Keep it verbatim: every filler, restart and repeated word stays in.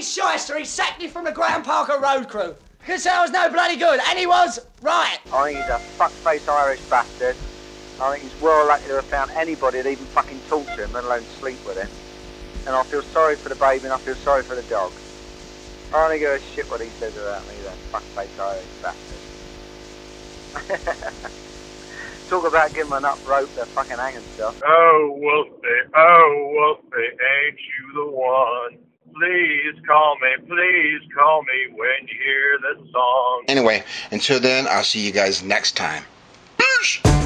shyster, he sacked me from the Graham Parker Road crew. Because I was no bloody good, and he was right. I think he's a fuck-face Irish bastard. I think he's well lucky to have found anybody that even fucking talk to him, let alone sleep with him. And I feel sorry for the baby and I feel sorry for the dog. I don't give a shit what he says about me, that fuck-face Irish bastard. Talk about giving him an up rope, they're fucking hanging stuff. Oh, Wolfie, oh, Wolfie, ain't you the one? Please call me, please call me when you hear this song. Anyway, until then, I'll see you guys next time. Peace!